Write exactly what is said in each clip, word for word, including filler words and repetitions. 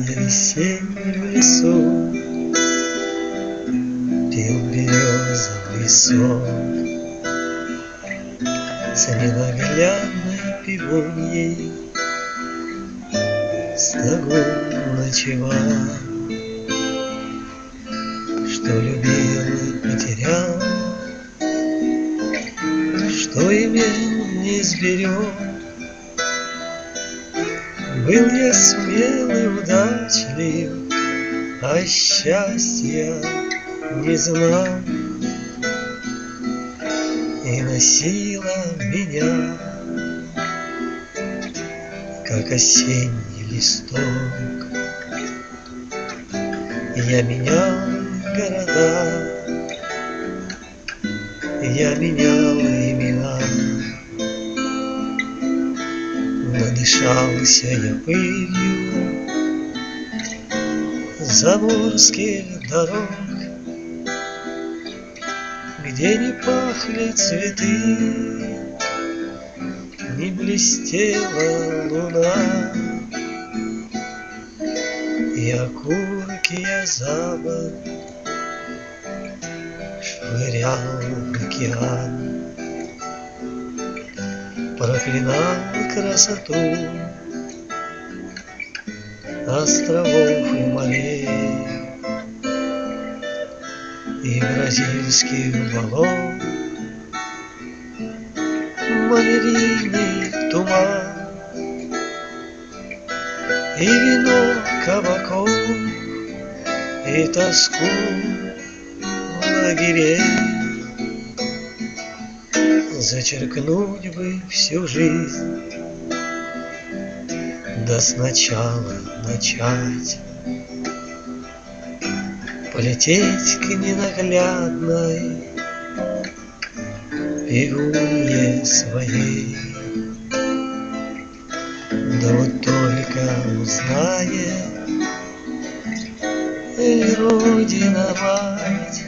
весенний в лесу пил березовый сок с ненаглядной пивуньей, с того ночевал, что любил и потерял, что имел не сберег. Был я смелый, удачлив, а счастья не знал, и носила меня, как осенний листок. Я менял города, я менял имена, надышался я пылью заморских дорог, где не пахли цветы, не блестела луна, и окурки я за борт швырял в океан. Проклинал красоту островов и морей и бразильских болот, малярийный туман и вино кабаков, и тоску лагерей. Зачеркнуть бы всю жизнь, да сначала начать, полететь к ненаглядной пивунье своей. Да вот только узнает и Родина-мать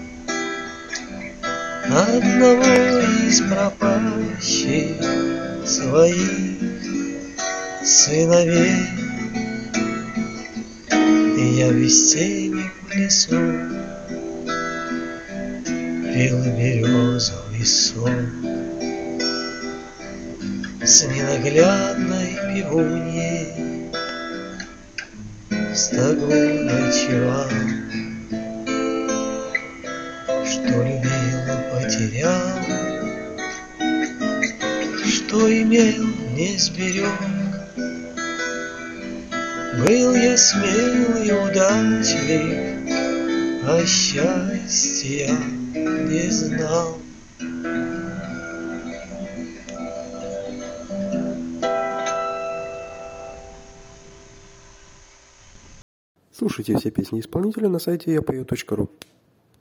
одного из пропащих своих сыновей, и я в весеннем лесу пил березовый сок с ненаглядной пивуньей, с того ночевал, что любил и потерял, что имел не сберег. Был я смел и удачлив, а счастья не знал. Слушайте все песни исполнителя на сайте я пою точка ру.